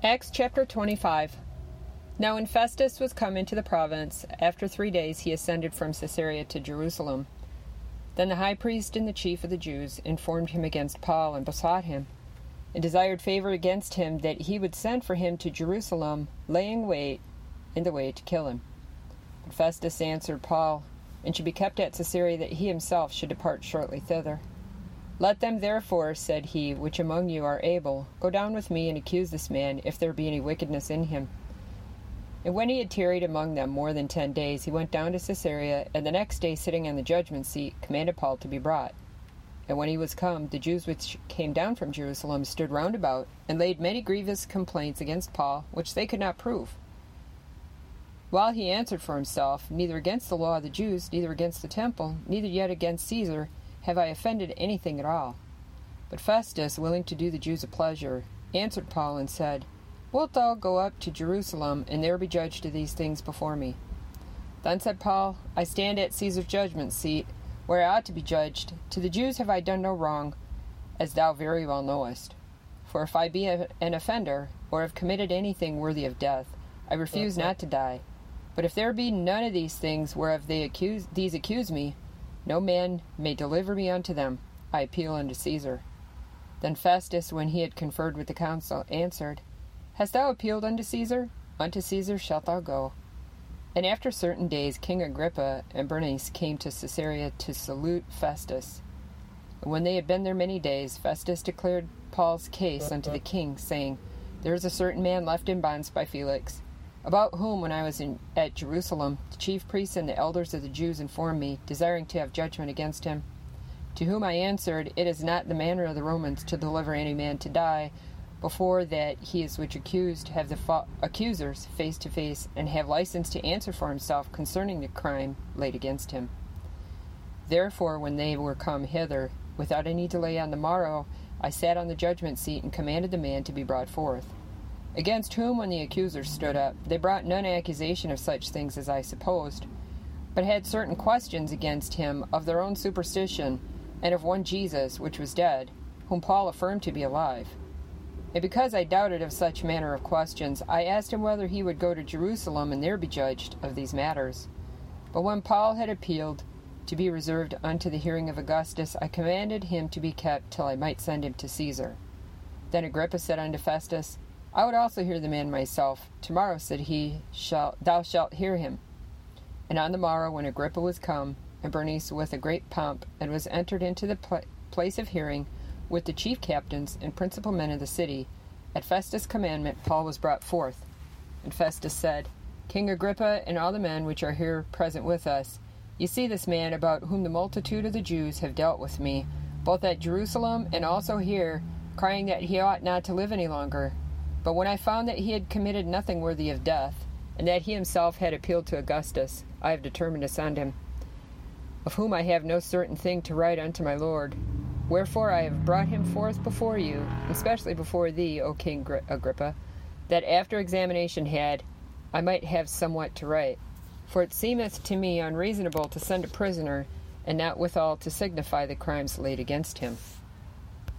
Acts chapter 25. Now when Festus was come into the province, after 3 days he ascended from Caesarea to Jerusalem. Then the high priest and the chief of the Jews informed him against Paul, and besought him, and desired favor against him, that he would send for him to Jerusalem, laying wait in the way to kill him. But Festus answered Paul, and should be kept at Caesarea, that he himself should depart shortly thither. Let them therefore, said he, which among you are able, go down with me and accuse this man, if there be any wickedness in him. And when he had tarried among them more than 10 days, he went down to Caesarea, and the next day, sitting on the judgment seat, commanded Paul to be brought. And when he was come, the Jews which came down from Jerusalem stood round about, and laid many grievous complaints against Paul, which they could not prove. While he answered for himself, neither against the law of the Jews, neither against the temple, neither yet against Caesar, have I offended anything at all. But Festus, willing to do the Jews a pleasure, answered Paul and said, Wilt thou go up to Jerusalem, and there be judged of these things before me? Then said Paul, I stand at Caesar's judgment seat, where I ought to be judged. To the Jews have I done no wrong, as thou very well knowest. For if I be an offender, or have committed anything worthy of death, I refuse not to die. But if there be none of these things whereof these accuse me, no man may deliver me unto them. I appeal unto Caesar. Then Festus, when he had conferred with the council, answered, Hast thou appealed unto Caesar? Unto Caesar shalt thou go. And after certain days King Agrippa and Bernice came to Caesarea to salute Festus. And when they had been there many days, Festus declared Paul's case unto the king, saying, There is a certain man left in bonds by Felix, about whom, when I was at Jerusalem, the chief priests and the elders of the Jews informed me, desiring to have judgment against him. To whom I answered, It is not the manner of the Romans to deliver any man to die, before that he is which accused have the accusers face to face, and have license to answer for himself concerning the crime laid against him. Therefore, when they were come hither, without any delay on the morrow, I sat on the judgment seat and commanded the man to be brought forth. Against whom, when the accusers stood up, they brought none accusation of such things as I supposed, but had certain questions against him of their own superstition, and of one Jesus, which was dead, whom Paul affirmed to be alive. And because I doubted of such manner of questions, I asked him whether he would go to Jerusalem and there be judged of these matters. But when Paul had appealed to be reserved unto the hearing of Augustus, I commanded him to be kept till I might send him to Caesar. Then Agrippa said unto Festus, I would also hear the man myself. Tomorrow, said he, thou shalt hear him. And on the morrow, when Agrippa was come, and Bernice with a great pomp, and was entered into the place of hearing, with the chief captains and principal men of the city, at Festus' commandment Paul was brought forth. And Festus said, King Agrippa, and all the men which are here present with us, ye see this man, about whom the multitude of the Jews have dealt with me, both at Jerusalem and also here, crying that he ought not to live any longer. But when I found that he had committed nothing worthy of death, and that he himself had appealed to Augustus, I have determined to send him, of whom I have no certain thing to write unto my lord. Wherefore I have brought him forth before you, especially before thee, O King Agrippa, that after examination had, I might have somewhat to write. For it seemeth to me unreasonable to send a prisoner, and not withal to signify the crimes laid against him.